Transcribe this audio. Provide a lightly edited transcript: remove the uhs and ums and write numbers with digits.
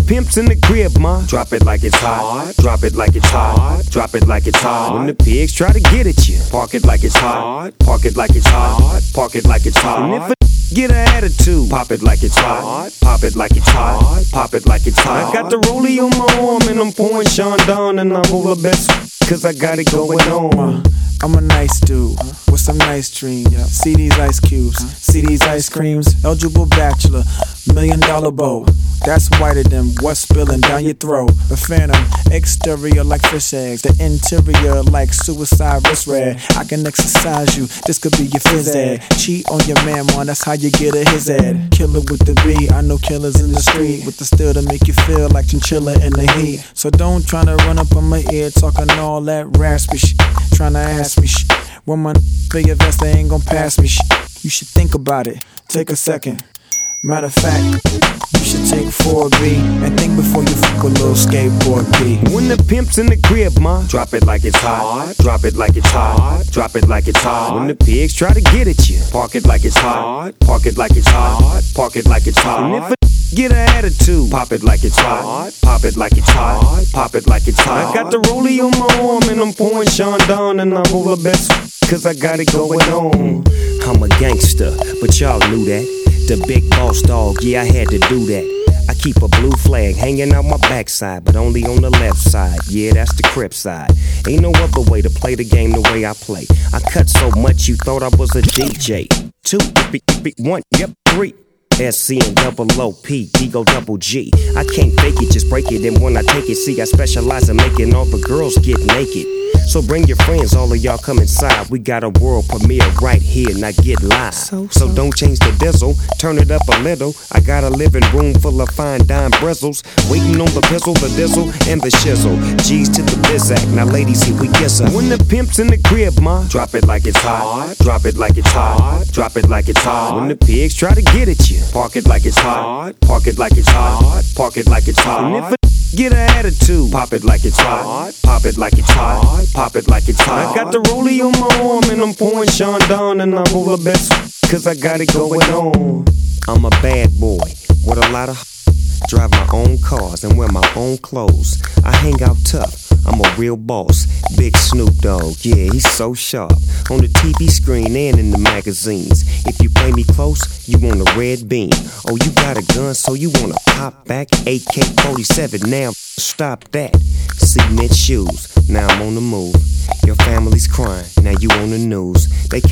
pimp's in the crib, ma, drop it like it's hot. Drop it like it's hot. Drop it like it's hot. When the pigs try to get at you, park it like it's hot. Park it like it's hot. Park it like it's hot. And if a get an attitude, pop it like it's hot. Pop it like it's hot. Pop it like it's hot. I got the rollie on my arm and I'm pouring Sean down and I roll the best cause I got it going on. I'm a nice dude with some nice dreams. See these ice cubes, see these ice creams. Eligible bachelor, $1 million bow. That's whiter than what's spilling down your throat. The phantom, exterior like fish eggs, the interior like suicide wrist red. I can exercise you, this could be your phys ed. Cheat on your man, man, that's how you get a his ed. Killer with the B, I know killers in the street with the steel to make you feel like chinchilla in the heat. So don't tryna run up on my ear talking all that raspy shit. Tryna ask me shit. When my for your vest, they ain't gon' pass me shit. You should think about it, take a second. Matter of fact, you should take 4B and think before you fuck a little skateboard B. When the pimp's in the crib, ma, drop it like it's hot. Drop it like it's hot. Drop it like it's hot. When the pigs try to get at you, park it like it's hot. Park it like it's hot. Park it like it's hot. And if a get an attitude, pop it like it's hot. Pop it like it's hot. Pop it like it's hot. I got the rollie on my arm and I'm pouring Sean down and I roll the best cause I got it going on. I'm a gangster, but y'all knew that. The big boss dog, yeah, I had to do that. I keep a blue flag hanging out my backside, but only on the left side. Yeah, that's the Crip side. Ain't no other way to play the game the way I play. I cut so much you thought I was a DJ. 2, 1, yep, 3. SC and double OP, Ego double G. I can't fake it, just break it. And when I take it, see, I specialize in making all the girls get naked. So bring your friends, all of y'all come inside. We got a world premiere right here, now get live. So don't change the diesel, turn it up a little. I got a living room full of fine dime bristles, waiting on the pistol, the dizzle, and the shizzle. G's to the bizac, now ladies, here we kiss her. When the pimp's in the crib, ma, drop it like it's hot. Drop it like it's hot. Drop it like it's hot. When the pigs try to get at you, park it like it's hot. Park it like it's hot. Park it like it's hot. And if a get an attitude, pop it like it's hot. Pop it like it's hot. Pop it like it's hot. I got the rollie on my arm and I'm pouring Sean down and I roll the best cause I got it going on. I'm a bad boy with a lot of drive my own cars and wear my own clothes. I hang out tough, I'm a real boss. Big Snoop Dogg, yeah, he's so sharp. On the TV screen and in the magazines. If you play me close, you want a red beam. Oh, you got a gun, so you wanna pop back? AK-47, now stop that. Cement shoes, now I'm on the move. Your family's crying, now you on the news. They